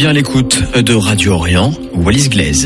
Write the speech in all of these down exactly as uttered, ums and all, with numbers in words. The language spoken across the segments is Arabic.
bien l'écoute de Radio Orient, Wallis Glaise.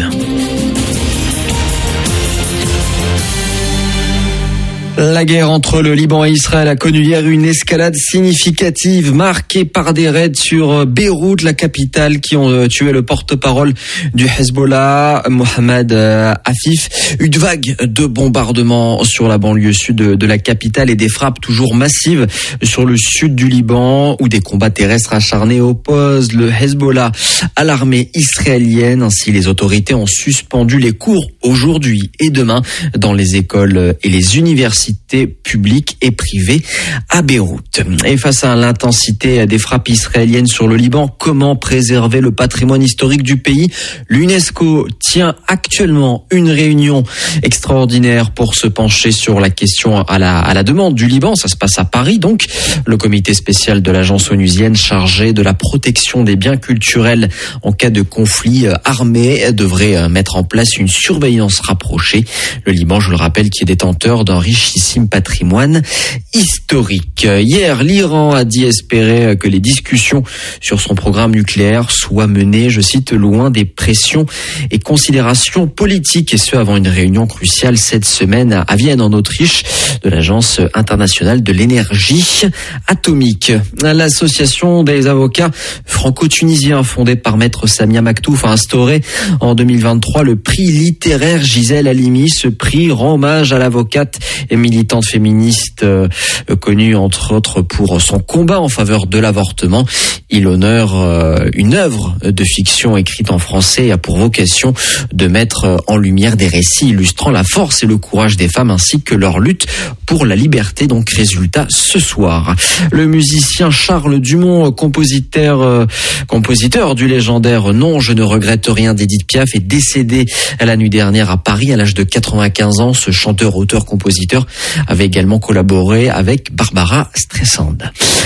La guerre entre le Liban et Israël a connu hier une escalade significative marquée par des raids sur Beyrouth, la capitale, qui ont tué le porte-parole du Hezbollah, Mohamed Afif. Une vague de bombardements sur la banlieue sud de la capitale et des frappes toujours massives sur le sud du Liban, où des combats terrestres acharnés opposent le Hezbollah à l'armée israélienne. Ainsi, les autorités ont suspendu les cours aujourd'hui et demain dans les écoles et les universités publiques et privées à Beyrouth. Et face à l'intensité des frappes israéliennes sur le Liban, comment préserver le patrimoine historique du pays? L'UNESCO tient actuellement une réunion extraordinaire pour se pencher sur la question à la, à la demande du Liban. Ça se passe à Paris, donc. Le comité spécial de l'agence onusienne chargé de la protection des biens culturels en cas de conflit armé devrait mettre en place une surveillance rapprochée. Le Liban, je le rappelle, qui est détenteur d'un riche patrimoine historique. Hier, l'Iran a dit espérer que les discussions sur son programme nucléaire soient menées, je cite, loin des pressions et considérations politiques, et ce avant une réunion cruciale cette semaine à Vienne, en Autriche, de l'Agence internationale de l'énergie atomique. L'association des avocats franco-tunisiens fondée par maître Samia Maktouf a instauré en deux mille vingt-trois le prix littéraire Gisèle Halimi. Ce prix rend hommage à l'avocate et militante féministe euh, connue entre autres pour son combat en faveur de l'avortement. Il honore euh, une œuvre de fiction écrite en français et a pour vocation de mettre en lumière des récits illustrant la force et le courage des femmes ainsi que leur lutte pour la liberté. Donc résultat ce soir. Le musicien Charles Dumont, compositeur euh, compositeur du légendaire Non, je ne regrette rien d'Édith Piaf, est décédé la nuit dernière à Paris à l'âge de quatre-vingt-quinze ans. Ce chanteur, auteur, compositeur avait également collaboré avec Barbara Streisand.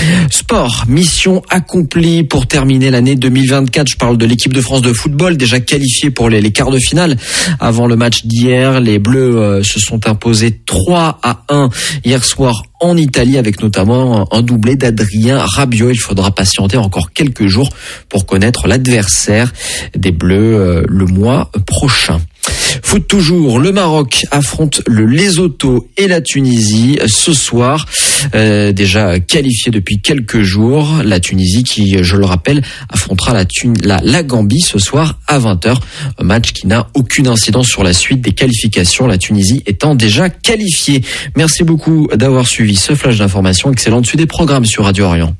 Sport, mission accomplie pour terminer l'année deux mille vingt-quatre. Je parle de l'équipe de France de football, déjà qualifiée pour les, les quarts de finale. Avant le match d'hier, les Bleus euh, se sont imposés trois à un hier soir en Italie, avec notamment un doublé d'Adrien Rabiot. Il faudra patienter encore quelques jours pour connaître l'adversaire des Bleus euh, le mois prochain. Foot toujours, le Maroc affronte le Lesotho et la Tunisie ce soir, euh, déjà qualifié depuis quelques jours. La Tunisie qui, je le rappelle, affrontera la, Tun- la, la Gambie ce soir à vingt heures. Un match qui n'a aucune incidence sur la suite des qualifications, la Tunisie étant déjà qualifiée. Merci beaucoup d'avoir suivi ce flash d'information. Excellente suite des programmes sur Radio Orient.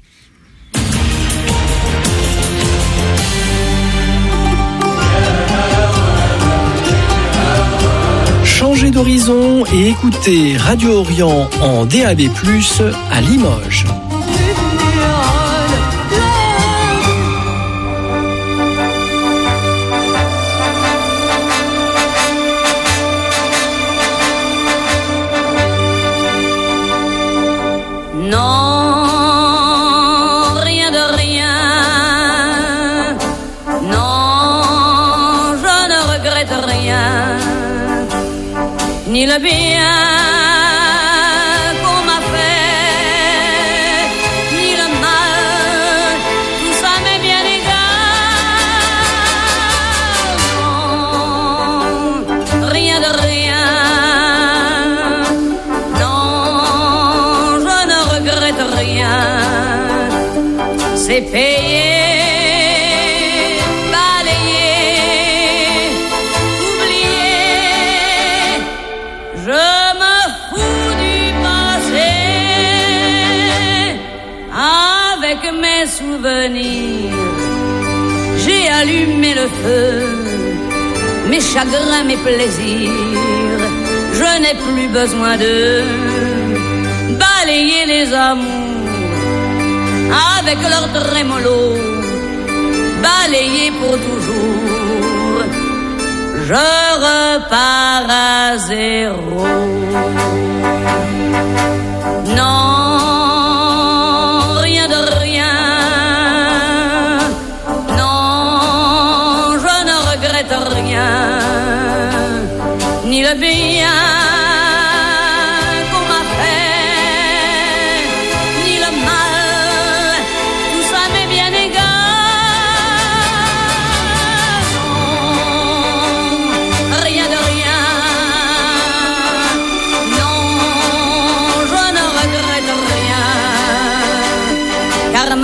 Changez d'horizon et écoutez Radio Orient en D A B plus, à Limoges. Ni le bien qu'on m'a fait, ni le mal, tout ça m'est bien égal. Non, rien de rien, non, je ne regrette rien. C'est payé. J'ai allumé le feu, mes chagrins, mes plaisirs. Je n'ai plus besoin de balayer les amours avec leur trémolo, balayer pour toujours. Je repars à zéro. Non. Ni le bien qu'on m'a fait, ni le mal, tout ça m'est bien égal.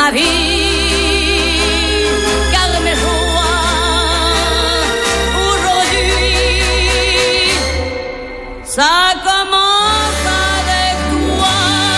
ma vie, car mes joies aujourd'hui, ça commence avec toi.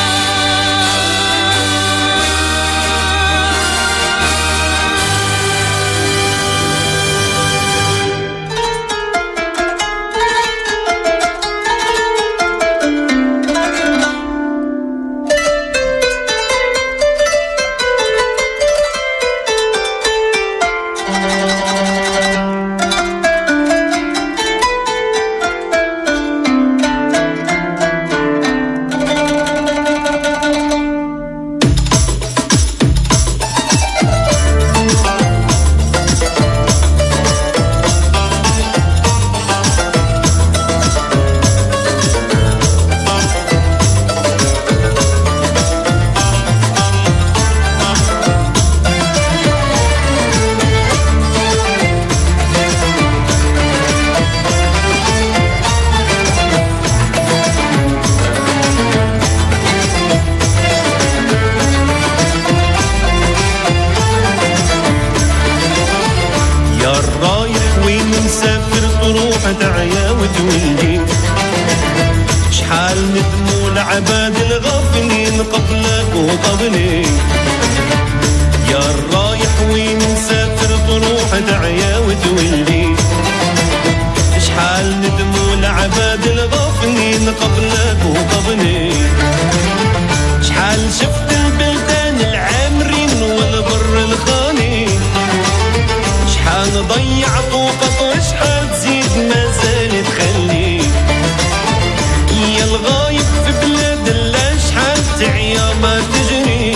تعيا وتولي شحال ندموا العباد الغافلين قبلك وقبلي يا الرايح وين مسافر تروح تعيا وتولي شحال ندموا العباد الغافلين قبلك وقبلي شحال شفت البلدان العامرين والبر الخالي شحال ضيعت وقت وشحال تزيد ما زال تخلي يا الغايب في بلاد الله شحال تعيا ما تجري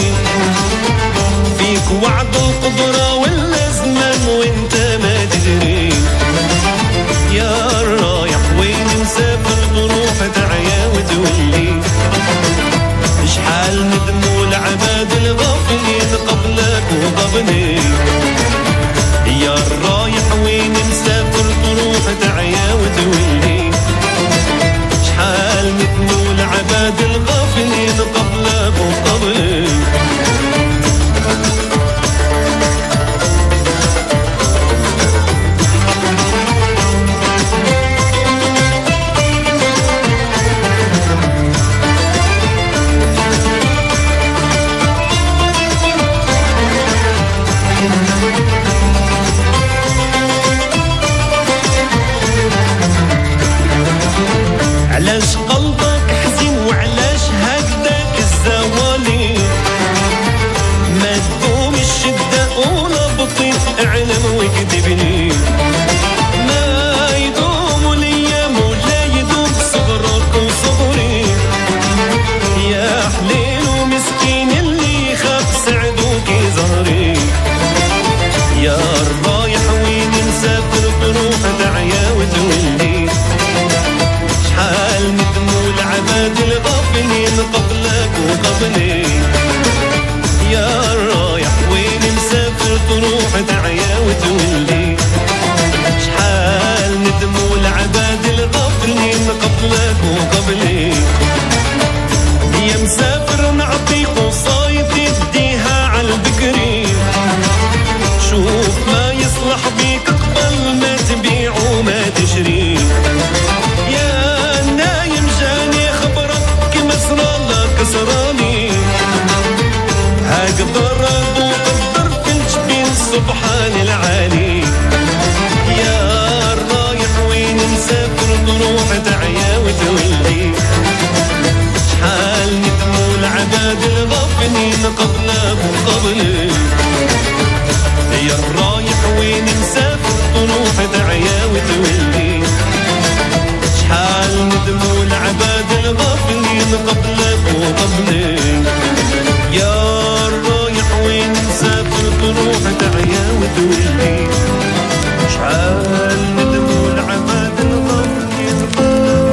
فيك وعد القدرة ولا زمان وانت ما تدري يا الرايح وين مسافر تروح تعيا وتولي شحال ندموا العباد الغافلين قبلك وقبلي يا الرايح وين مسافر تروح تعيا وتولي شحال ندموا العباد الغافلين قبلك وقبلي علاش قلبك حزين وعلاش هكذاك الزوالي ما تدوم الشدة ولا بطيء اعلم وكذبني ما يدوم الايام ولا يدوم صبرك وصبري يا حليل ومسكين اللي خاف سعدوك زهري يا الرايح وين مسافر تروح تعيا وتولي شحال ندموا العباد الغافلين قبلك وقبلي يا الرايح وين مسافر تروح تعيا وتولي شحال ندموا العباد الغافلين قبلك وقبلي يا مسافر نعطيك وصايد تديها على البكري شوف ما يصلح بيك قبل ما تبيع وما تشري يا نايم جاني خبرك كما صرالك كسراني هقدر وقدر في الجبين سبحان العالي يا الرايح وين مسافر تروح تعيا وتولي شحال ندموا العباد الغافلين قبلك وقبلي يا الرايح وين مسافر تروح تعيا وتولي شحال ندموا العباد الغافلين قبلك وقبلي يا الرايح وين مسافر تروح تعيا وتولي شحال ندموا العباد الغافلين قبلك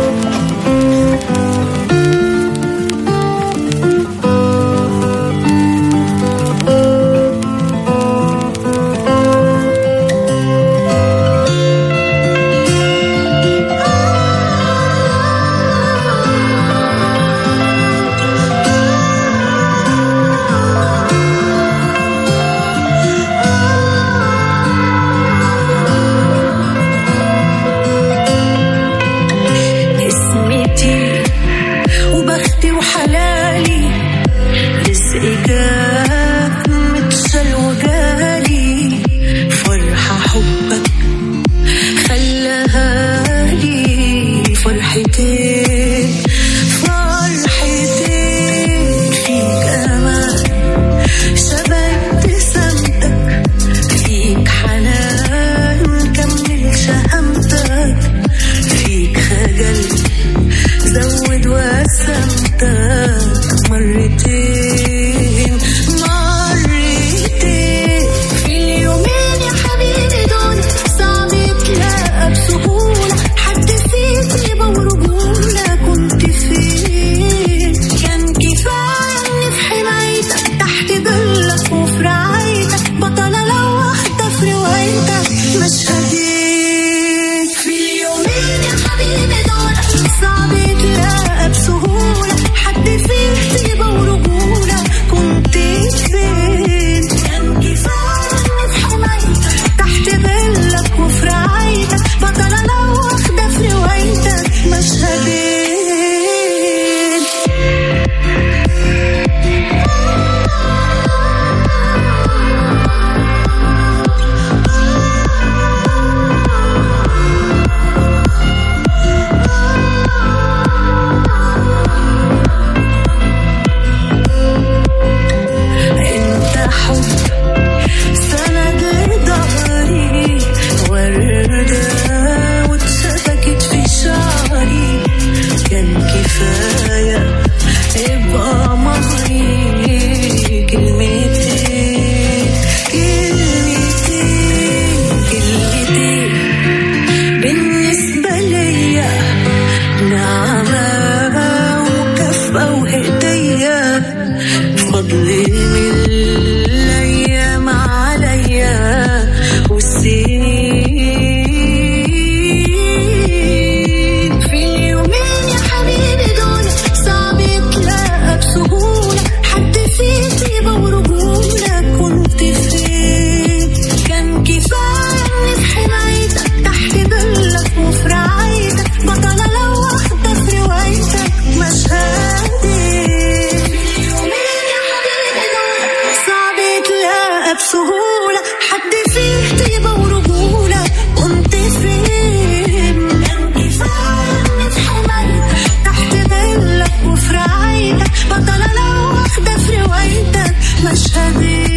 بسهولة حد فيه طيبة ورجولة وانت فين اني فاهم في حمايتك تحت ظلك وفي رعايتك بطلة لو واخدة في روايتك مشهدي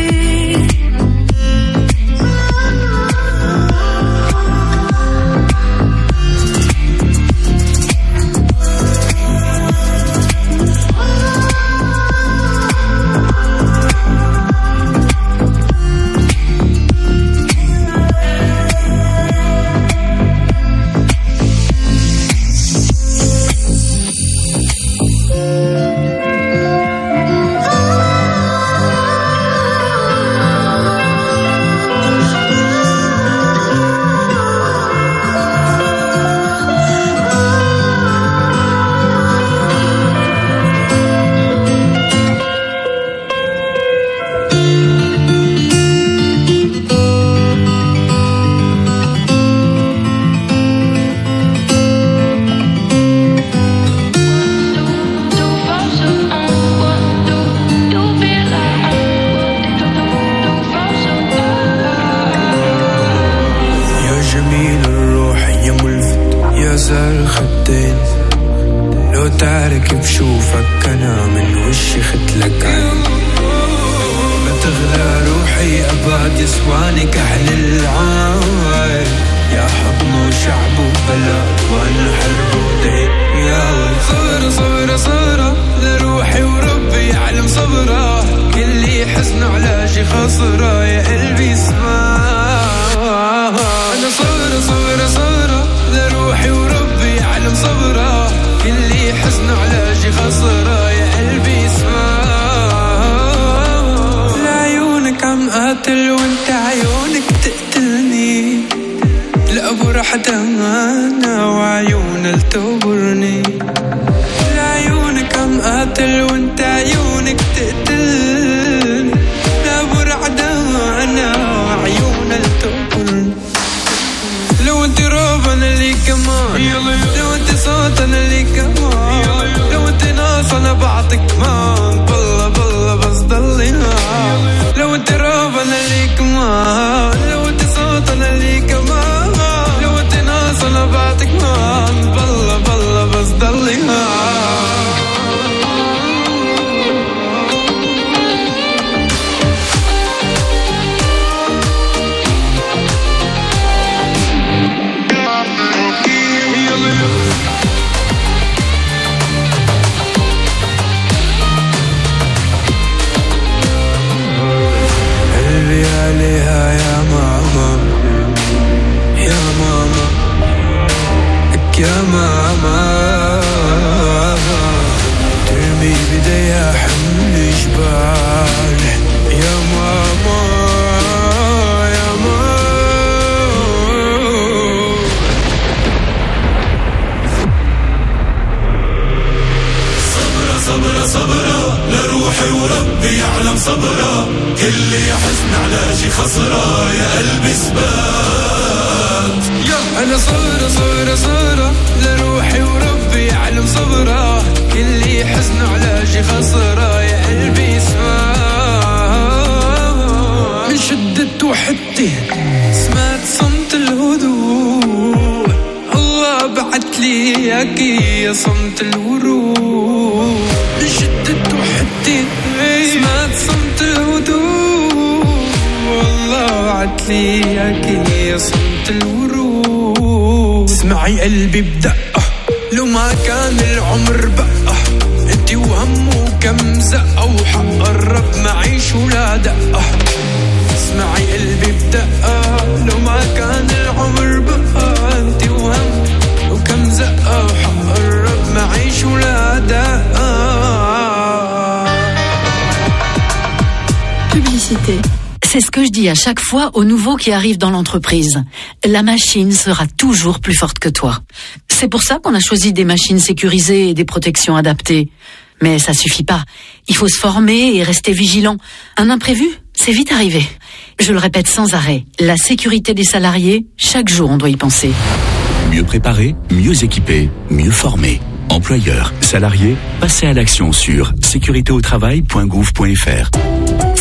C'est ce que je dis à chaque fois aux nouveaux qui arrivent dans l'entreprise. La machine sera toujours plus forte que toi. C'est pour ça qu'on a choisi des machines sécurisées et des protections adaptées. Mais ça suffit pas. Il faut se former et rester vigilant. Un imprévu, c'est vite arrivé. Je le répète sans arrêt. La sécurité des salariés, chaque jour on doit y penser. Mieux préparé, mieux équipé, mieux formé. Employeurs, salariés, passez à l'action sur sécurité au travail point gouv point f r.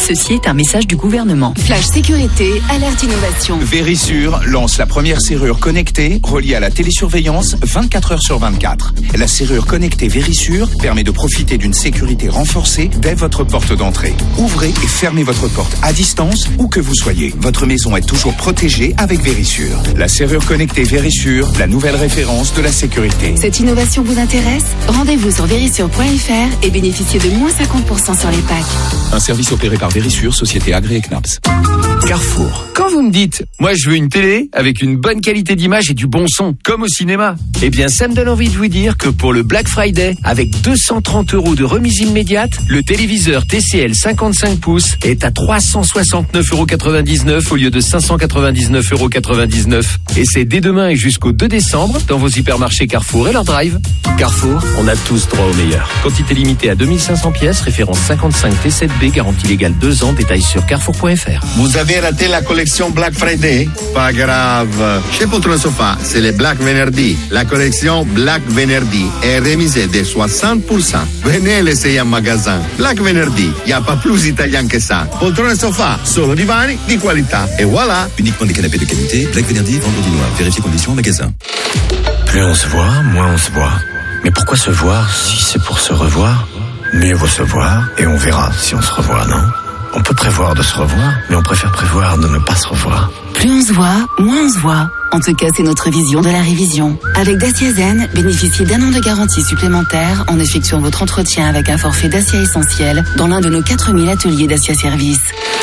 Ceci est un message du gouvernement. Flash sécurité, alerte innovation. Verisure lance la première serrure connectée reliée à la télésurveillance vingt-quatre heures sur vingt-quatre. La serrure connectée Verisure permet de profiter d'une sécurité renforcée dès votre porte d'entrée. Ouvrez et fermez votre porte à distance où que vous soyez. Votre maison est toujours protégée avec Verisure. La serrure connectée Verisure, la nouvelle référence de la sécurité. Cette innovation vous intéresse? Rendez-vous sur verisure point f r et bénéficiez de moins cinquante pour cent sur les packs. Un service opéré par Verisure, société agréée C N A P S. Carrefour. Quand vous me dites, moi je veux une télé avec une bonne qualité d'image et du bon son, comme au cinéma, eh bien ça me donne envie de vous dire que pour le Black Friday, avec deux cent trente euros de remise immédiate, le téléviseur T C L cinquante-cinq pouces est à trois cent soixante-neuf euros quatre-vingt-dix-neuf au lieu de cinq cent quatre-vingt-dix-neuf euros quatre-vingt-dix-neuf. Et c'est dès demain et jusqu'au deux décembre dans vos hypermarchés Carrefour et leur drive. Carrefour, on a tous droit au meilleur. Quantité limitée à deux mille cinq cents pièces, référence cinquante-cinq T sept B, garantie légale deux ans, détails sur carrefour point f r. Vous avez raté la collection Black Friday? Pas grave. Chez Poltron Sofa, c'est le Black Venerdì. La collection Black Venerdì est remisée de soixante pour cent. Venez l'essayer en magasin. Black Venerdì, il n'y a pas plus italien que ça. Poltron Sofa, solo divani di qualità. Et voilà. Uniquement des canapés de qualité. Black Venerdì, vendredi noir. Vérifiez conditions en magasin. Plus on se voit, moins on se voit. Mais pourquoi se voir si c'est pour se revoir? Mieux vaut se voir et on verra si on se revoit, non? On peut prévoir de se revoir, mais on préfère prévoir de ne pas se revoir. Plus on se voit, moins on se voit. En tout cas, c'est notre vision de la révision. Avec Dacia Zen, bénéficiez d'un an de garantie supplémentaire en effectuant votre entretien avec un forfait Dacia essentiel dans l'un de nos quatre mille ateliers Dacia Service.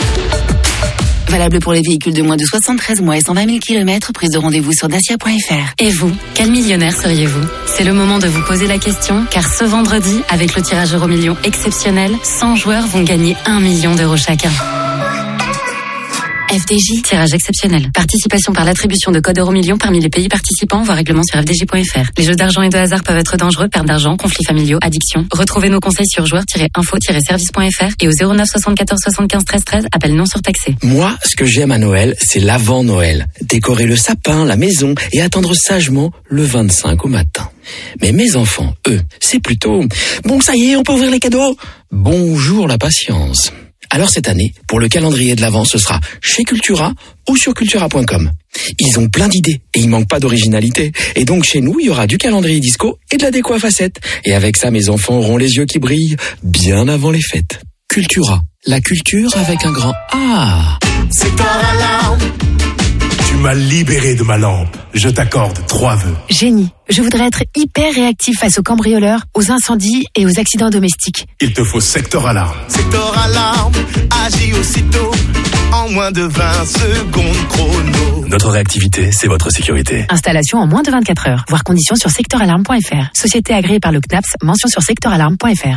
Valable pour les véhicules de moins de soixante-treize mois et cent vingt mille kilomètres, prise de rendez-vous sur dacia point f r. Et vous, quel millionnaire seriez-vous? C'est le moment de vous poser la question, car ce vendredi, avec le tirage Euromillions exceptionnel, cent joueurs vont gagner un million d'euros chacun. F D J. Tirage exceptionnel. Participation par l'attribution de codes Euromillions parmi les pays participants, voire règlement sur f d j point f r. Les jeux d'argent et de hasard peuvent être dangereux, perte d'argent, conflits familiaux, addiction. Retrouvez nos conseils sur joueurs tiret info tiret service point f r et au zéro neuf soixante-quatorze soixante-quinze treize treize, appel non surtaxé. Moi, ce que j'aime à Noël, c'est l'avant Noël. Décorer le sapin, la maison et attendre sagement le vingt-cinq au matin. Mais mes enfants, eux, c'est plutôt « Bon, ça y est, on peut ouvrir les cadeaux !» Bonjour la patience. Alors cette année, pour le calendrier de l'Avent, ce sera chez Cultura ou sur cultura point com. Ils ont plein d'idées et il manque pas d'originalité. Et donc chez nous, il y aura du calendrier disco et de la déco à facettes. Et avec ça, mes enfants auront les yeux qui brillent bien avant les fêtes. Cultura, la culture avec un grand A. Secteur Alarme. Tu m'as libéré de ma lampe. Je t'accorde trois vœux. Génie. Je voudrais être hyper réactif face aux cambrioleurs, aux incendies et aux accidents domestiques. Il te faut Secteur Alarme. Secteur Alarme agit aussitôt en moins de vingt secondes chrono. Notre réactivité, c'est votre sécurité. Installation en moins de vingt-quatre heures. Voir conditions sur secteur alarme point f r. Société agréée par le C N A P S. Mention sur secteur alarme point f r.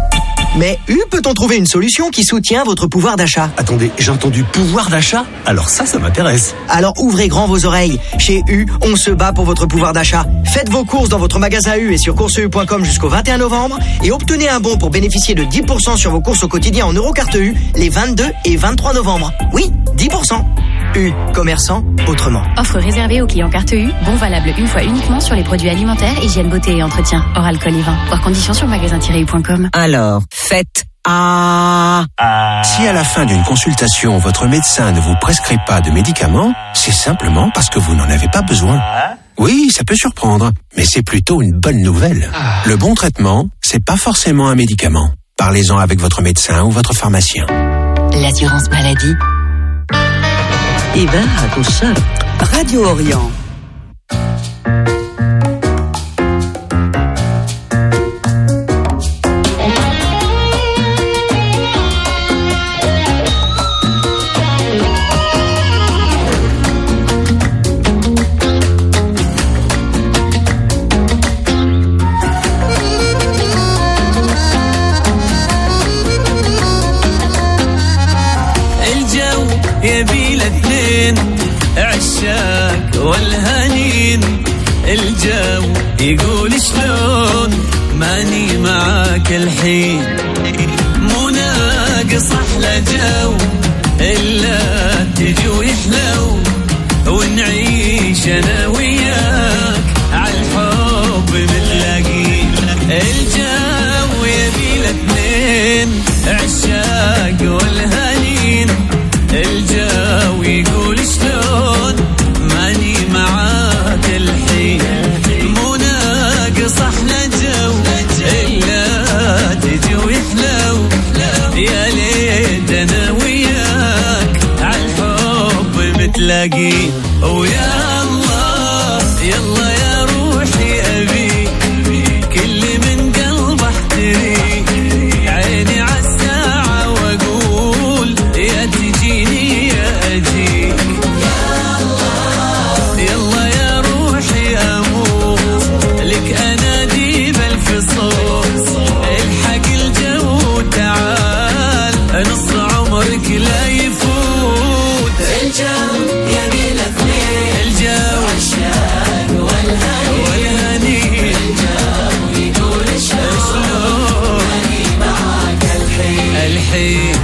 Mais U, peut-on trouver une solution qui soutient votre pouvoir d'achat? Attendez, j'ai entendu pouvoir d'achat? Alors ça, ça m'intéresse. Alors ouvrez grand vos oreilles. Chez U, on se bat pour votre pouvoir d'achat. Faites vos courses dans votre magasin U et sur course u point com jusqu'au vingt et un novembre et obtenez un bon pour bénéficier de dix pour cent sur vos courses au quotidien en Eurocarte U les vingt-deux et vingt-trois novembre. Oui, dix pour cent. U, commerçant autrement. Offre réservée aux clients carte U, bon valable une fois uniquement sur les produits alimentaires, hygiène, beauté et entretien, hors alcool et vin. Voir conditions sur magasin tiret u point com. Alors, faites Ah. Si à la fin d'une consultation, votre médecin ne vous prescrit pas de médicaments, c'est simplement parce que vous n'en avez pas besoin. Oui, ça peut surprendre, mais c'est plutôt une bonne nouvelle. Le bon traitement, c'est pas forcément un médicament. Parlez-en avec votre médecin ou votre pharmacien. L'assurance maladie. Et ben, raconte ça. Radio Orient. يبي الاثنين عشاق والهنين الجو يقول شلون ماني معاك الحين مو ناقص احلى جو الا تجي ويحلو ونعيش انا وياك عالحب بنلاقي الجو يبي الاثنين عشاق والهنين تلاقيه. ويا الله يلا يا روحي أبي كل من قلب احتري، عيني عالساعة واقول يا تجيني يا أجيك. يا الله يلا يا روحي أموت لك أنادي بالفصوص، الحق الجو تعال نص عمرك لا يفوت. الجو يميل اثنين، الجو عشاق والهني والهني، الجو يقول شلون أني معاك الحين الحين.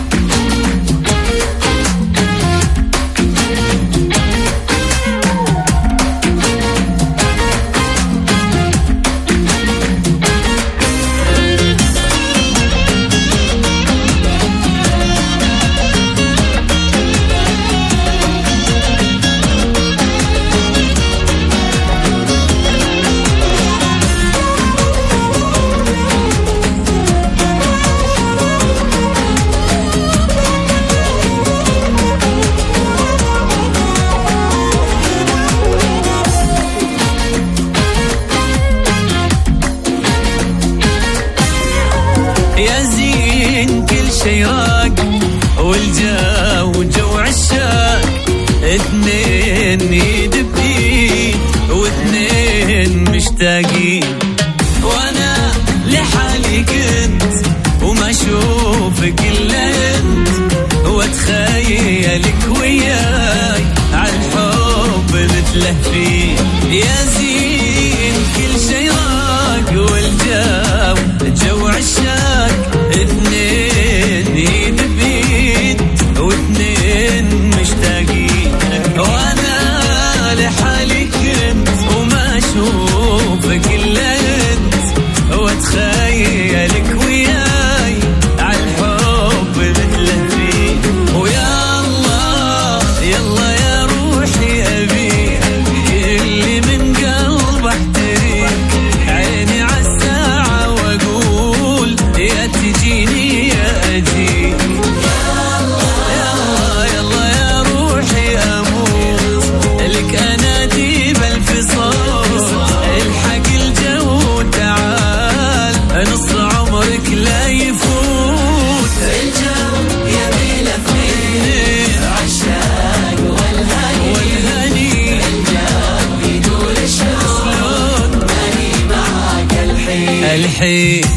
يا زين كل شي راق والجو جو عشاق، اثنين يد بيد واثنين مشتاقين، وانا لحالي كنت وما اشوفك الا انت، واتخيلك وياي عالحب متلهفين. يا زين كل شي راق والجو جو عشاق، اثنين يد بيد واثنين مشتاقين، وانا لحالي كنت وما اشوفك الا انت، واتخيلك وياي عالحب متلهفين. ويا الله يلا يا روحي ابي كل من قلب احتريك، عيني عالساعة واقول يا تجيني يا اجيك. يلا يلا يا روحي اموت لك انادي بالفصوص، الحق الجو تعال نص عمرك لا يفوت. الجو يميل اثنين، عشاق والهني والهني، الجو يقول شلون اني معاك الحين الحين.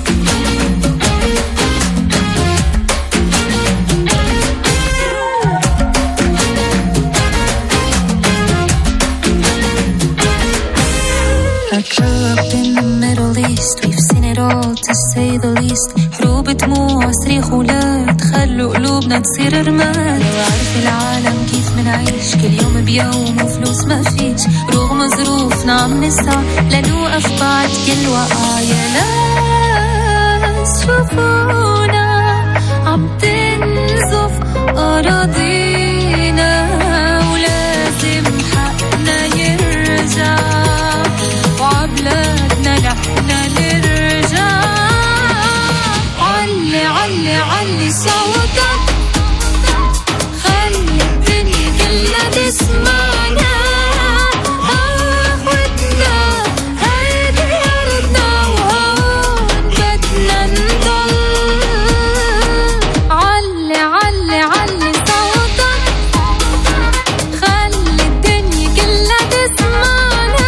I grew up in the Middle East, we've seen it all to say the least. حروب دموع صريخ ولاد خلوا قلوبنا تصير رماد. وعارف العالم كيف منعيش كل يوم بيوم وفلوس ما فيش، رغم ظروفنا عم نسعى لنوقف بعد كل وقعة. يا ناس شوفونا عم تنزف أراضينا، ولازم حقنا يرجع وعبلادنا نحنا نرجع. علي علي علي صوتك خلي الدنيا كلها تسمعنا، أخوتنا هيدي أرضنا وهون بدنا نضل. علي علي علي صوتك خلي الدنيا كلها تسمعنا،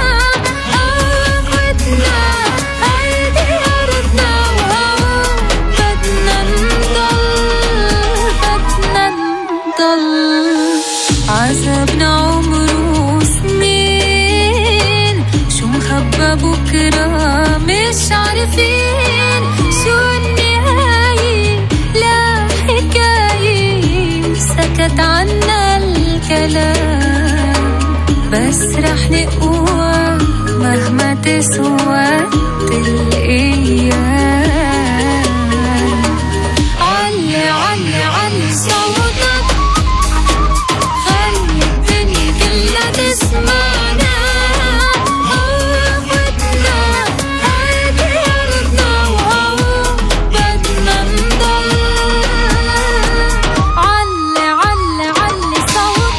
أخوتنا هيدي أرضنا وهون بدنا نضل بدنا نضل. عذابنا عمره سنين، شو مخبى بكرة مش عارفين، شو النهاية لا حكاية سكت عنا الكلام، بس رح نقوى مهما تسوى الأيام. علي علي علي صوتك خلي الدنيا كلها تسمعنا، أخوتنا هيدي أرضنا وهون بدنا نضل. علي علي علي صوتك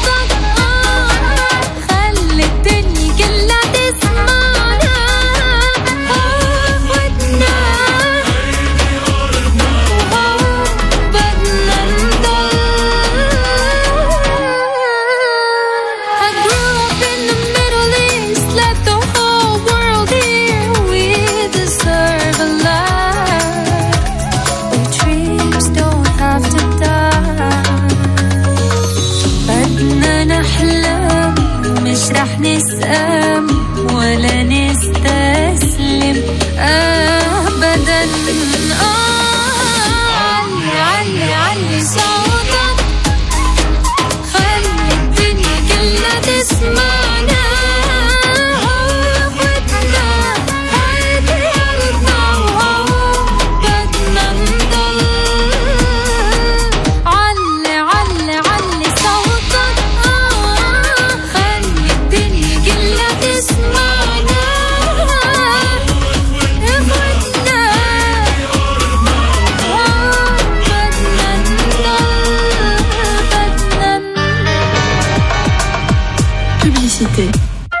Publicité.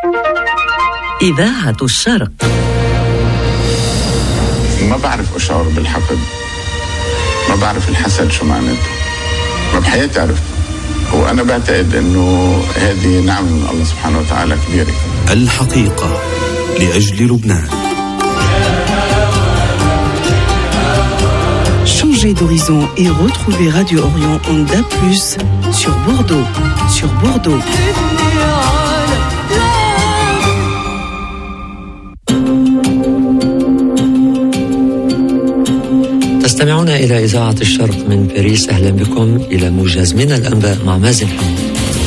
إذاعة الشرق. ما بعرف أشعر بالحقد، ما بعرف الحسد شو معناته، ما بحياتي عرفت. وأنا بعتقد إنه هذه نعمة من الله سبحانه وتعالى كبيرة. الحقيقة لأجل لبنان. Changez d'horizon et retrouvez Radio Orient en D A B plus, sur Bordeaux, sur Bordeaux. تستمعون إلى إذاعة الشرق من باريس. أهلا بكم إلى موجز من الأنباء مع مازن حمود.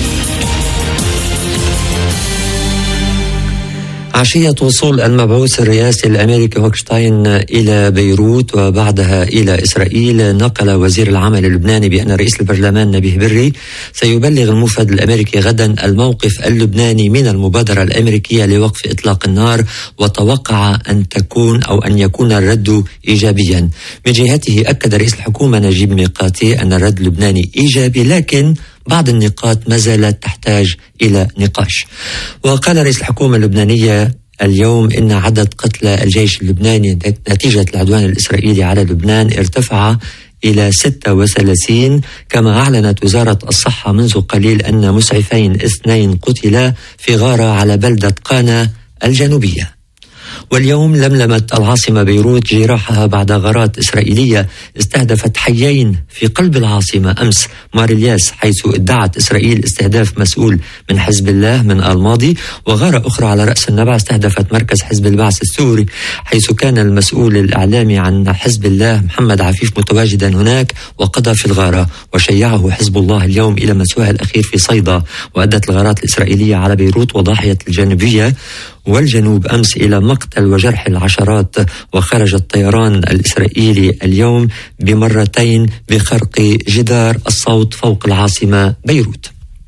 عشية وصول المبعوث الرئاسي الأمريكي هوكشتاين إلى بيروت وبعدها إلى إسرائيل، نقل وزير العمل اللبناني بأن رئيس البرلمان نبيه بري سيبلغ الموفد الأمريكي غدا الموقف اللبناني من المبادرة الأمريكية لوقف إطلاق النار، وتوقع أن تكون أو أن يكون الرد إيجابيا. من جهته أكد رئيس الحكومة نجيب ميقاتي أن الرد اللبناني إيجابي، لكن بعض النقاط ما زالت تحتاج إلى نقاش. وقال رئيس الحكومة اللبنانية اليوم إن عدد قتلى الجيش اللبناني نتيجة العدوان الإسرائيلي على لبنان ارتفع إلى ستة وثلاثين، كما أعلنت وزارة الصحة منذ قليل أن مسعفين اثنين قتلا في غارة على بلدة قانا الجنوبية. واليوم لملمت العاصمة بيروت جراحها بعد غارات إسرائيلية استهدفت حيين في قلب العاصمة أمس ماريلياس، حيث ادعت إسرائيل استهداف مسؤول من حزب الله من الماضي، وغارة أخرى على رأس النبع استهدفت مركز حزب البعث السوري، حيث كان المسؤول الإعلامي عن حزب الله محمد عفيف متواجدا هناك وقضى في الغارة. وشيعه حزب الله اليوم إلى مسواه الأخير في صيدا. وأدت الغارات الإسرائيلية على بيروت وضاحية الجنوبية والجنوب أمس إلى مقتل وجرح العشرات. وخرج الطيران الإسرائيلي اليوم بمرتين بخرق جدار الصوت فوق العاصمة بيروت.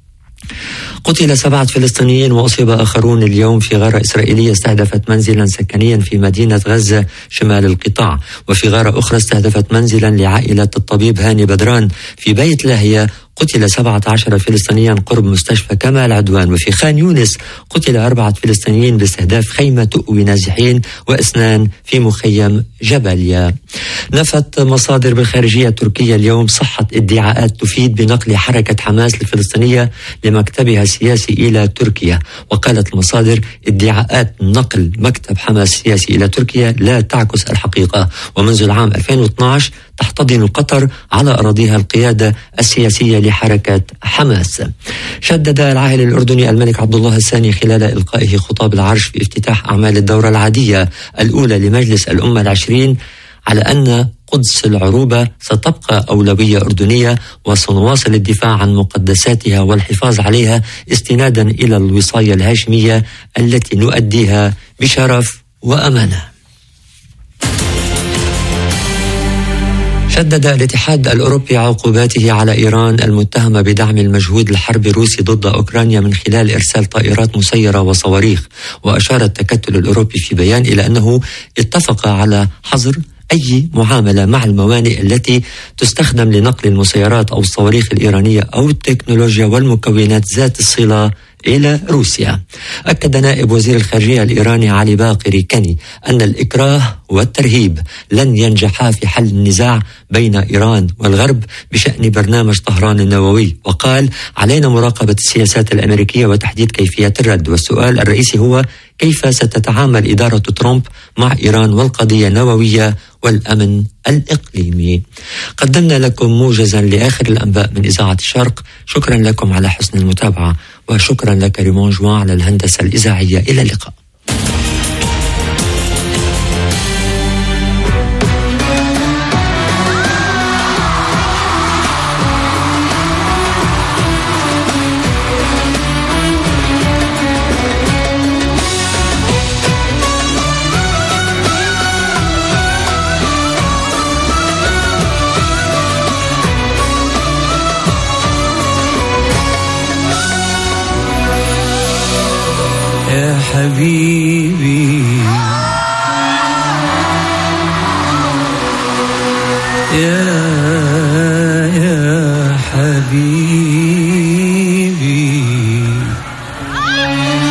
قتل سبعة فلسطينيين وأصيب آخرون اليوم في غارة إسرائيلية استهدفت منزلا سكنيا في مدينة غزة شمال القطاع. وفي غارة أخرى استهدفت منزلا لعائلة الطبيب هاني بدران في بيت لاهيا قتل سبعة عشر فلسطينيا قرب مستشفى كمال عدوان. وفي خان يونس قتل أربعة فلسطينيين باستهداف خيمة تؤوي نازحين واثنان في مخيم جبليا. نفت مصادر بالخارجية التركية اليوم صحة ادعاءات تفيد بنقل حركة حماس الفلسطينية لمكتبها السياسي إلى تركيا. وقالت المصادر ادعاءات نقل مكتب حماس السياسي إلى تركيا لا تعكس الحقيقة. ومنذ العام ألفين واثني عشر تحتضن قطر على أراضيها القيادة السياسية لحركة حماس. شدد العاهل الأردني الملك عبد الله الثاني خلال إلقائه خطاب العرش في افتتاح أعمال الدورة العادية الأولى لمجلس الأمة العشرين على أن قدس العروبة ستبقى أولوية أردنية، وسنواصل الدفاع عن مقدساتها والحفاظ عليها استنادا إلى الوصاية الهاشمية التي نؤديها بشرف وأمانة. شدد الاتحاد الأوروبي عقوباته على إيران المتهمة بدعم المجهود الحربي الروسي ضد أوكرانيا من خلال إرسال طائرات مسيرة وصواريخ. وأشار التكتل الأوروبي في بيان إلى أنه اتفق على حظر أي معاملة مع الموانئ التي تستخدم لنقل المسيرات أو الصواريخ الإيرانية أو التكنولوجيا والمكونات ذات الصلة إلى روسيا. أكد نائب وزير الخارجية الإيراني علي باقري كني أن الإكراه والترهيب لن ينجحا في حل النزاع بين إيران والغرب بشأن برنامج طهران النووي. وقال: علينا مراقبة السياسات الأمريكية وتحديد كيفية الرد، والسؤال الرئيسي هو كيف ستتعامل إدارة ترامب مع إيران والقضية النووية والأمن الإقليمي. قدمنا لكم موجزا لآخر الأنباء من إذاعة الشرق. شكرا لكم على حسن المتابعة، وشكرا لك ريمون جوان على الهندسة الإذاعية. إلى اللقاء. يا حبيبي يا يا حبيبي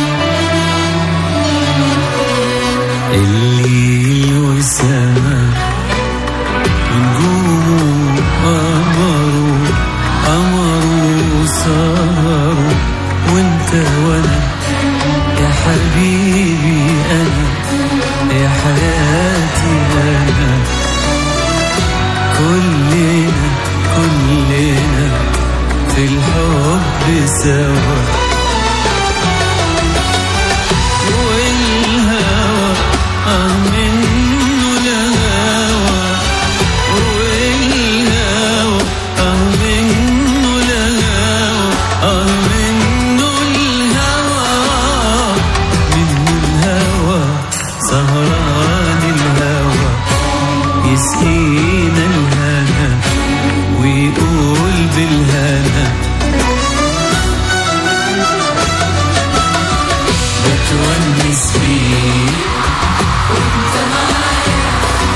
القلب سوا والهوى آه منه لهوى والهوى آه منه لهوى آه منه الهوى منه الهوى سهران الهوى يسقينا الهنا ويقول بالهنا بتونس بيك وانت معايا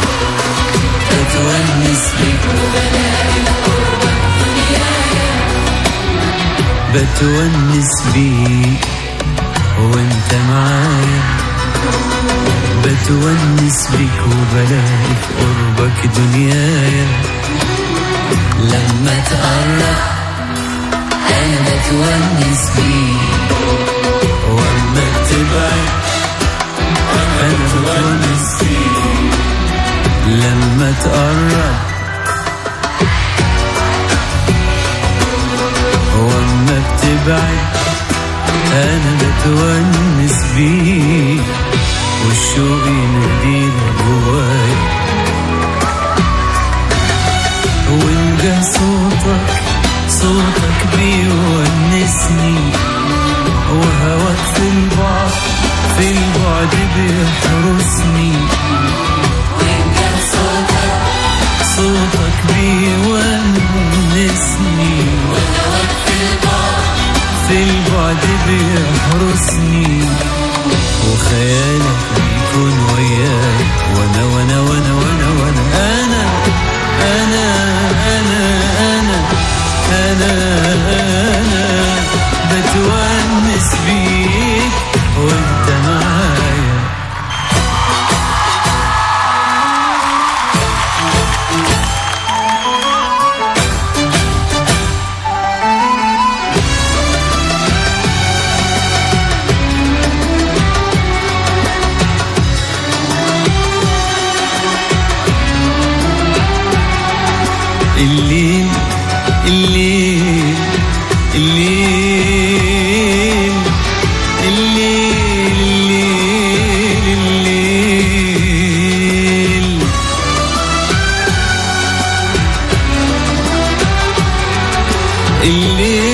بتونس بيك وبلاقي قربك دنيايا بتونس بيك وانت معايا بتونس بيك وبلاقي في قربك دنيايا لما تقرب انا بتونس بيك واما تبعد انا بتونس بيك لما تقرب واما بتبعد انا بتونس بيك والشوق ينادينا جوايا وانجا صوتك صوتك بيونسني وهواك في البعد في البعد بيحرسني وانجا صوتك صوتك بيونسني وهواك في البعد في البعد بيحرسني وخيالك بيكون وياي وانا وانا وانا وانا وانا انا انا انا انا انا انا بتونس بيك وانت معايا الليل الليل الليل الليل الليل الليل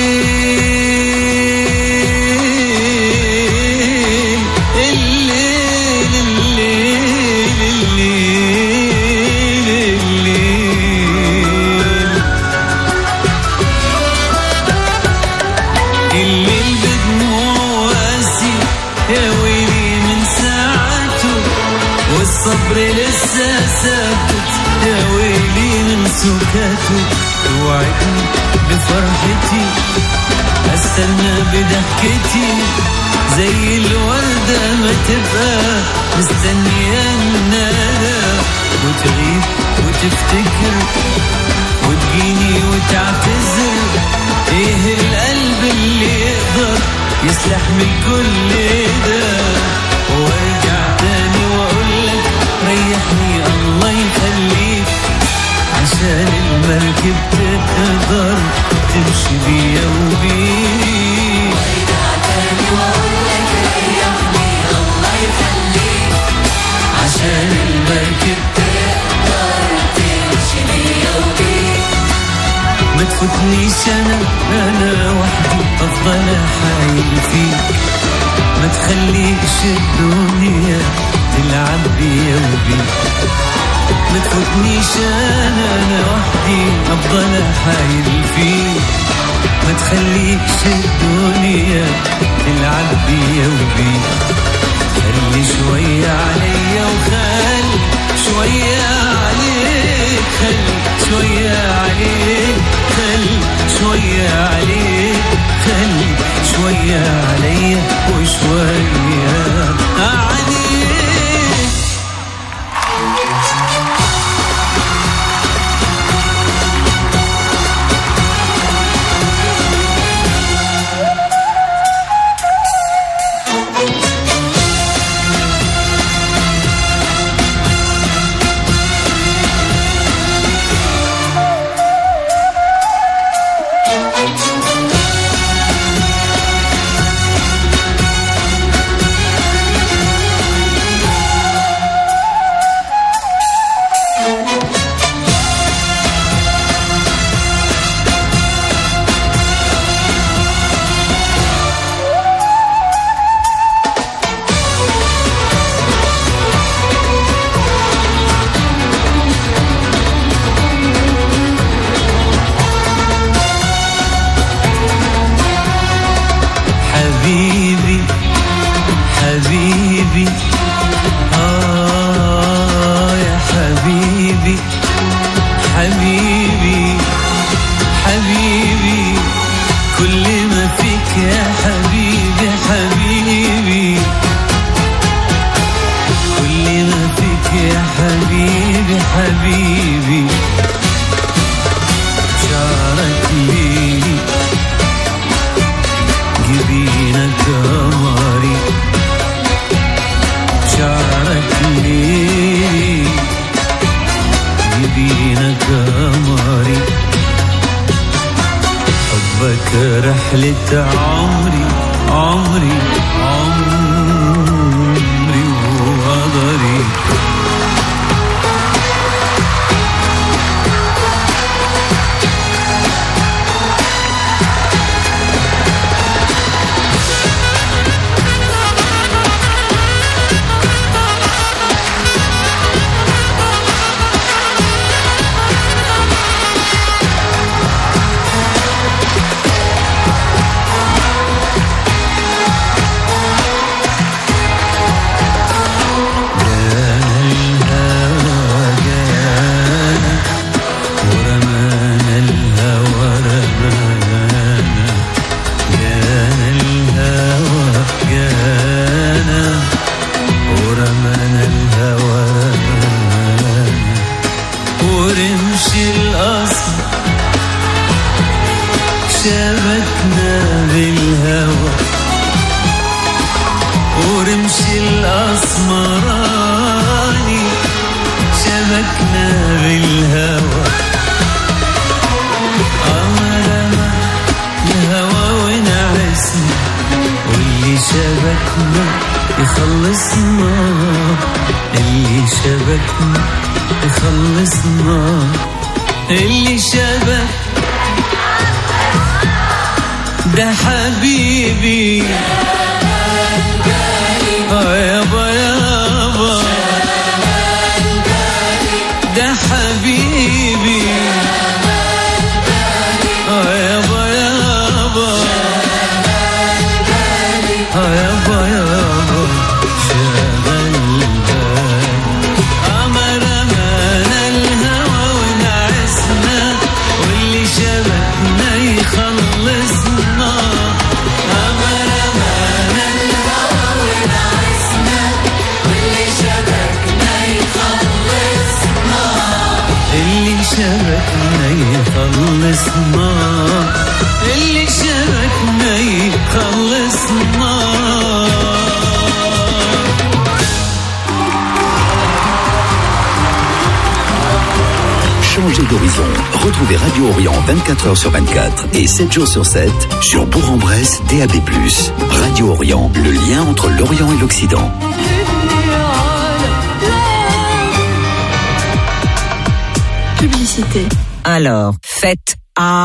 الصبر لسه ثابت يا ويلي من سكاته توعدني بفرحتي استنى بضحكتي زي الوردة ما تبقى مستنية الندى وتغيب وتفتكر وتجيني وتعتذر ايه القلب اللي يقدر يستحمل كل ده وارجع تاني واقولك ريحني الله يخليك عشان المركب تقدر تمشي بيا وبيك وارجع تاني واقولك ريحني الله يخليك عشان المركب تقدر تمشي بيا وبيك ما تفوتنيش انا انا وحدي افضل احايل فيك ما تخليش الدنيا تلعب بيا وبيك ما تفوتنيش انا انا وحدي افضل احايل فيك ما تخليش الدنيا تلعب بيا وبيك خلي شوية عليا وخلي شوية عليك خلي شوية عليك خلي شوية عليك خلي شوية عليا وشوية عليك حبك رحلة عمري عمري عمري وقدري شبكنا بالهوى ورمش الأسمراني شبكنا بالهوى أمرنا الهوى ونعسنا واللي شبكنا يخلصنا اللي شبكنا يخلصنا اللي شبك ده حبيبي آه يابا يابا ده حبيبي آه يابا يابا آه يابا يابا شغل بالي أمرنا الهوى ونعسنا واللي شبكنا يخلصنا شبكنا يخلصنا اللي شبكنا يخلصنا Changez d'horizon. Retrouvez Radio Orient vingt-quatre heures sur vingt-quatre et sept jours sur sept sur Bourg-en-Bresse D A B plus. Radio Orient, le lien entre l'Orient et l'Occident. Publicité. Alors, faites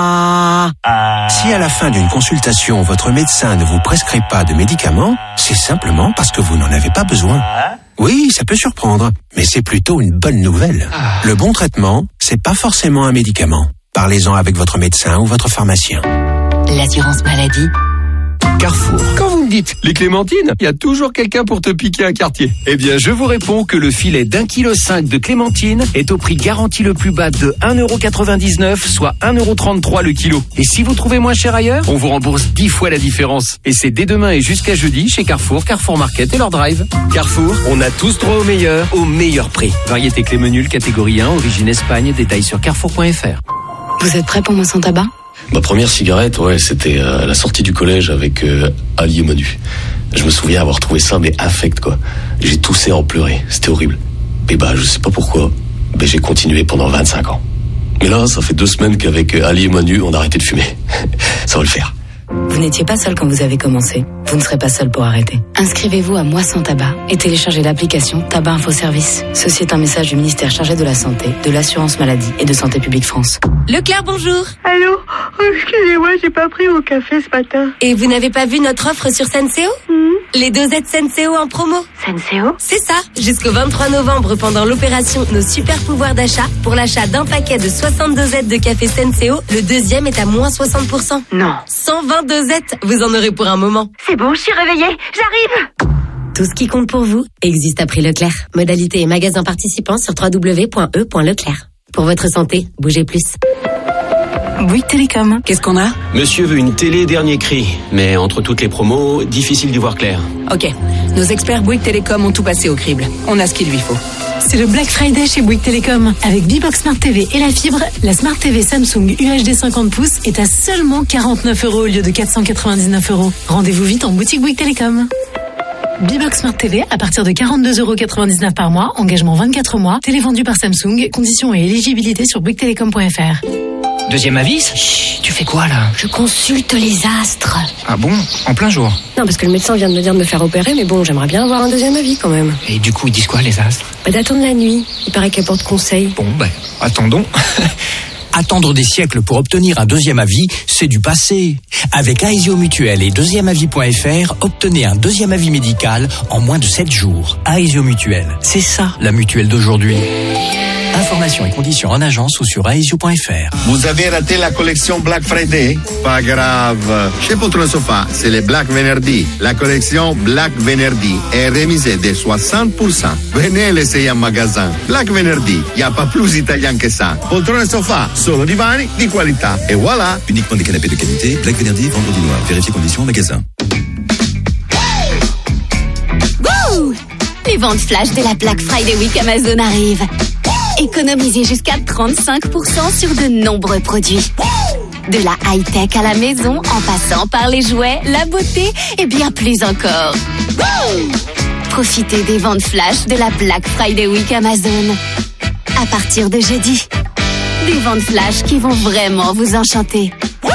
A. Si à la fin d'une consultation, votre médecin ne vous prescrit pas de médicaments, c'est simplement parce que vous n'en avez pas besoin. Oui, ça peut surprendre, mais c'est plutôt une bonne nouvelle. Le bon traitement, c'est pas forcément un médicament. Parlez-en avec votre médecin ou votre pharmacien. L'assurance maladie. Carrefour. Quand vous me dites les clémentines, il y a toujours quelqu'un pour te piquer un quartier. Eh bien, je vous réponds que le filet d'un kilo cinq de clémentines est au prix garanti le plus bas de un euro quatre-vingt-dix-neuf, soit un euro trente-trois le kilo. Et si vous trouvez moins cher ailleurs, on vous rembourse dix fois la différence. Et c'est dès demain et jusqu'à jeudi chez Carrefour, Carrefour Market et leur drive. Carrefour, on a tous droit au meilleur, au meilleur prix. Variété Clémenule, catégorie un, origine Espagne, détail sur carrefour point f r. Vous êtes prêts pour mon sans tabac? Ma première cigarette, ouais, c'était à la sortie du collège avec euh, Ali et Manu. Je me souviens avoir trouvé ça, mais affect, quoi. J'ai toussé en pleuré, c'était horrible. Et bah, je sais pas pourquoi, mais j'ai continué pendant vingt-cinq ans. Mais là, ça fait deux semaines qu'avec Ali et Manu, on a arrêté de fumer. Ça va le faire. Vous n'étiez pas seul quand vous avez commencé. Vous ne serez pas seul pour arrêter. Inscrivez-vous à Moi sans tabac et téléchargez l'application Tabac Info Service. Ceci est un message du ministère chargé de la Santé, de l'Assurance Maladie et de Santé Publique France. Leclerc, bonjour. Allô? Oh, excusez-moi, j'ai pas pris mon café ce matin. Et vous n'avez pas vu notre offre sur Senseo? Mmh. Les dosettes Senseo en promo. Senseo? C'est ça. Jusqu'au vingt-trois novembre, pendant l'opération Nos super pouvoirs d'achat, pour l'achat d'un paquet de soixante dosettes de café Senseo, le deuxième est à moins soixante pour cent. Non. cent vingt dosettes, vous en aurez pour un moment. C'est bon, je suis réveillée, j'arrive. Tout ce qui compte pour vous existe à prix Leclerc. Modalité et magasin participants sur w w w point e point leclerc. Pour votre santé, bougez plus. Bouygues Télécom. Qu'est-ce qu'on a? Monsieur veut une télé dernier cri, mais entre toutes les promos, difficile d'y voir clair. Ok, nos experts Bouygues Télécom ont tout passé au crible. On a ce qu'il lui faut. C'est le Black Friday chez Bouygues Télécom. Avec B-Box Smart T V et la fibre, la Smart T V Samsung U H D cinquante pouces est à seulement quarante-neuf euros au lieu de quatre cent quatre-vingt-dix-neuf euros. Rendez-vous vite en boutique Bouygues Télécom. B-Box Smart T V à partir de quarante-deux euros quatre-vingt-dix-neuf par mois, engagement vingt-quatre mois, télévendu par Samsung, conditions et éligibilité sur bouygues télécom point f r. Deuxième avis? Chut, tu fais quoi là? Je consulte les astres. Ah bon? En plein jour? Non, parce que le médecin vient de me dire de me faire opérer, mais bon, j'aimerais bien avoir un deuxième avis quand même. Et du coup, ils disent quoi les astres? Bah, d'attendre la nuit. Il paraît qu'elle porte conseil. Bon, ben, attendons. Attendre des siècles pour obtenir un deuxième avis, c'est du passé. Avec Aesio Mutuel et deuxième avis point F R, obtenez un deuxième avis médical en moins de sept jours. Aesio Mutuel, c'est ça la mutuelle d'aujourd'hui. Informations et conditions en agence ou sur aesio point F R. Vous avez raté la collection Black Friday? Pas grave. Chez Poltron Sofa, c'est le Black Venerdì. La collection Black Venerdì est remisée de soixante pour cent. Venez l'essayer en magasin. Black Venerdì, il n'y a pas plus italien que ça. Poltron Sofa, solo divani di qualità. Et voilà. Uniquement des canapés de qualité. Black Venerdì, vendredi noir. Vérifiez conditions en magasin. Wouh! Les ventes flash de la Black Friday Week Amazon arrivent. Économisez jusqu'à trente-cinq pour cent sur de nombreux produits. De la high-tech à la maison, en passant par les jouets, la beauté et bien plus encore. Profitez des ventes flash de la Black Friday Week Amazon. À partir de jeudi. Des ventes flash qui vont vraiment vous enchanter.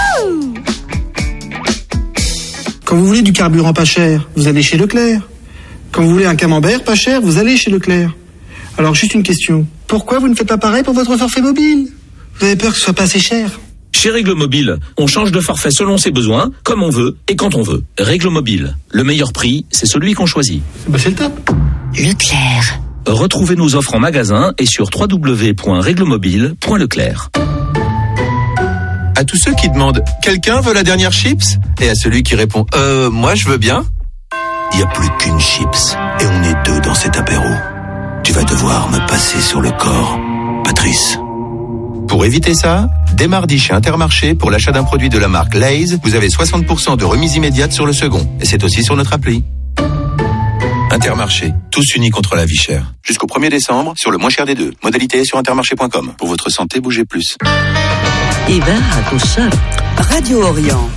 Quand vous voulez du carburant pas cher, vous allez chez Leclerc. Quand vous voulez un camembert pas cher, vous allez chez Leclerc. Alors juste une question. Pourquoi vous ne faites pas pareil pour votre forfait mobile? Vous avez peur que ce soit pas assez cher? Chez Règle Mobile, on change de forfait selon ses besoins, comme on veut et quand on veut. Règle Mobile, le meilleur prix, c'est celui qu'on choisit. Bah c'est le top. Leclerc. Retrouvez nos offres en magasin et sur w w w point règlemobile point leclerc. À tous ceux qui demandent « Quelqu'un veut la dernière chips ?» et à celui qui répond « Euh, moi je veux bien ?» Il n'y a plus qu'une chips et on est deux dans cet apéro. Tu vas devoir me passer sur le corps, Patrice. Pour éviter ça, dès mardi chez Intermarché, pour l'achat d'un produit de la marque Lay's, vous avez soixante pour cent de remise immédiate sur le second. Et c'est aussi sur notre appli. Intermarché, tous unis contre la vie chère. Jusqu'au premier décembre, sur le moins cher des deux. Modalité sur intermarché point com. Pour votre santé, bougez plus. Radio Orient.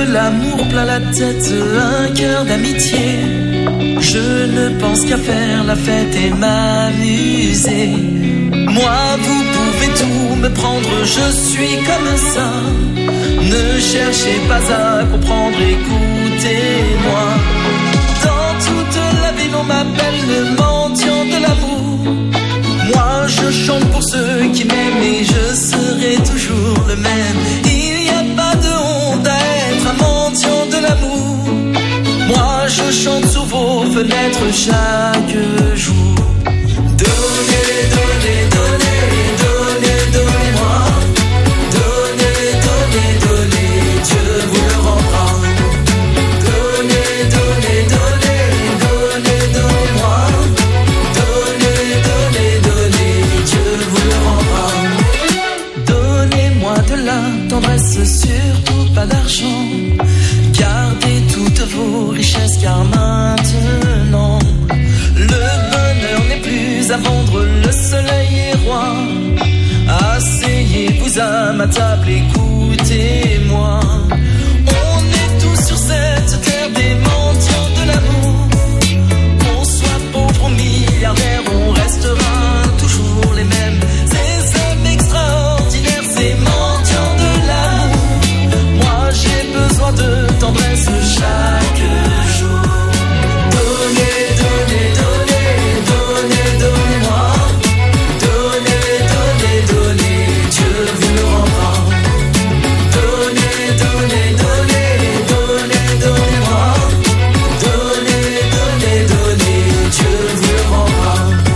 de l'amour plein la tête, un cœur d'amitié. Je ne pense qu'à faire la fête et m'amuser. Moi, vous pouvez tout me prendre, je suis comme ça. Ne cherchez pas à comprendre, écoutez-moi. Dans toute la ville, on m'appelle le mendiant de l'amour. Moi, je chante pour ceux qui m'aiment et je serai toujours le même. Il n'y a pas de honte à être un mendiant de l'amour. Moi, je chante sur vos fenêtres chaque jour. Donnez, donnez, donnez, donnez, donnez-moi. Donnez, donnez, donnez, Dieu vous le rendra. Donnez, donnez, donnez, donnez, donnez-moi. Donnez, donnez, donnez, Dieu vous le rendra. Donnez-moi de la tendresse, surtout pas d'argent. Gardez toutes vos richesses car maintenant le bonheur n'est plus à vendre, le soleil est roi. Asseyez-vous à ma table, écoutez-moi. On est tous sur cette terre des mendiants de l'amour. Qu'on soit pauvre ou milliardaire, on restera toujours les mêmes. Ces hommes extraordinaires, ces mendiants de l'amour. Moi j'ai besoin de tendresse chaque jour. Donnez, donnez, donnez, donnez, donnez-moi. Donnez, donnez, donnez, Dieu vous le rendra. Donnez, donnez, donnez, donnez, donnez-moi. Donnez, donnez, donnez, Dieu vous le rendra.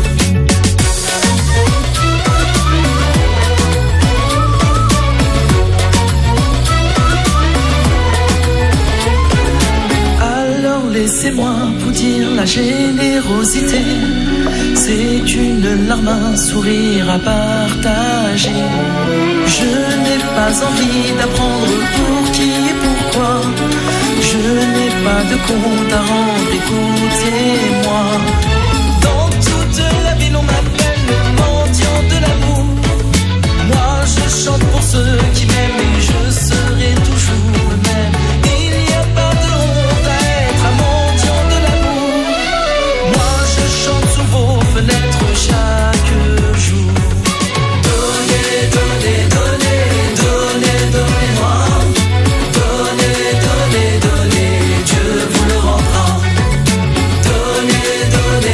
Alors laissez-moi vous dire, la générosité, c'est une larme, un sourire à partager. Je n'ai pas envie d'apprendre pour qui et pourquoi. Je n'ai pas de compte à rendre, écoutez-moi. Dans toute la ville, on m'appelle le mendiant de l'amour. Moi, je chante pour ceux qui m'aiment et je serai toujours le même. Il n'y a pas de honte à être un mendiant de l'amour. Moi, je chante sous vos fenêtres chaque jour. Donnez, donnez, donnez, donnez, donnez-moi. Donnez, donnez, donnez, Dieu vous le rendra. Donnez, donnez,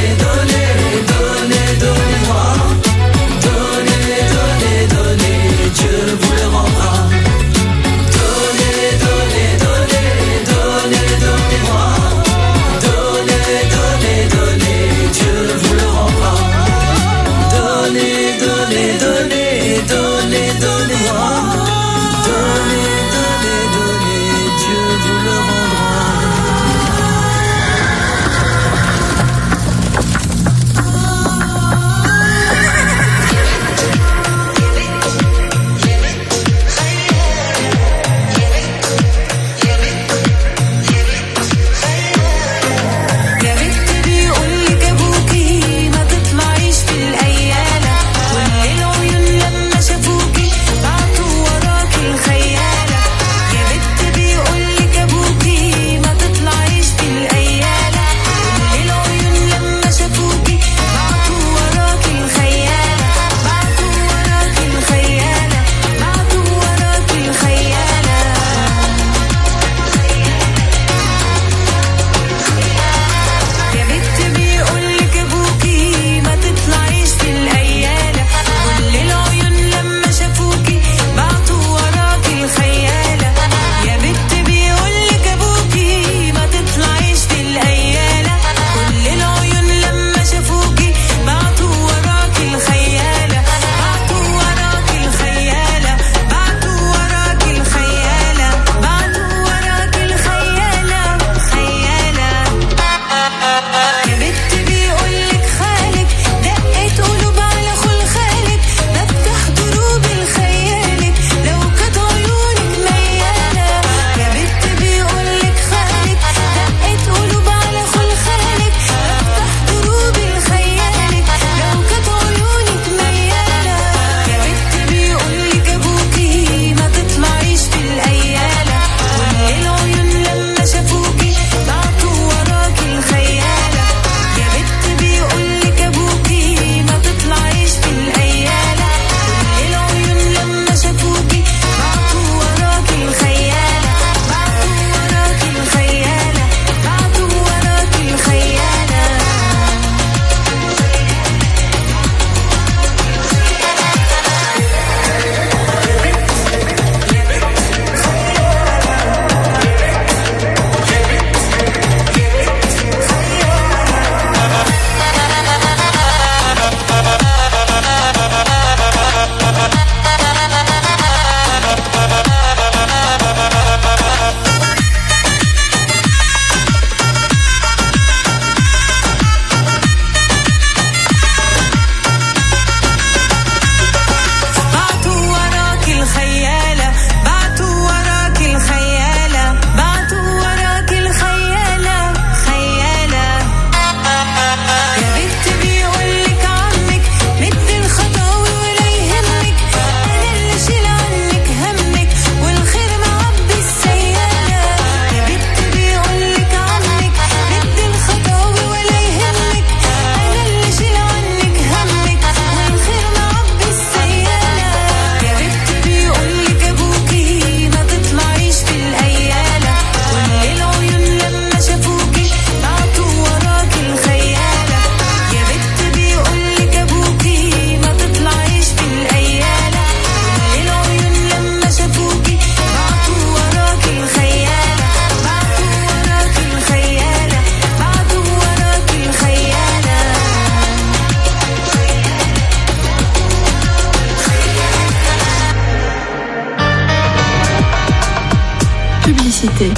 Publicité.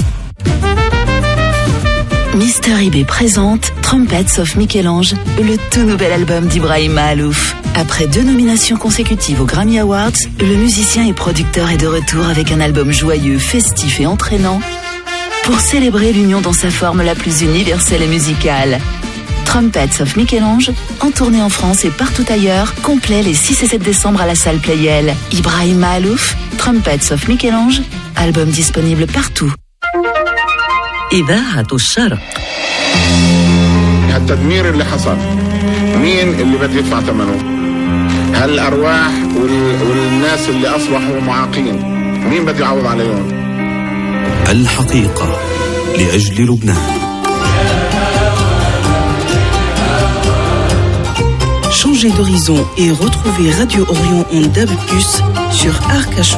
Mister Ibé présente Trumpets of Michel-Ange, le tout nouvel album d'Ibrahim Mahalouf. Après deux nominations consécutives aux Grammy Awards, le musicien et producteur est de retour avec un album joyeux, festif et entraînant pour célébrer l'union dans sa forme la plus universelle et musicale. Trumpets of Michel-Ange, en tournée en France et partout ailleurs, complet les six et sept décembre à la salle Playel. Ibrahim Mahalouf, Trumpets of Michel-Ange, album disponible partout. إذاعة الشرق. التدمير اللي حصل مين اللي بده يدفع ثمنه؟ هل الأرواح وال... والناس اللي أصبحوا معاقين مين بده يعوض عليهم؟ الحقيقة لأجل لبنان. Changez d'horizon et retrouvez Radio Orion en D A B plus sur Arcachon.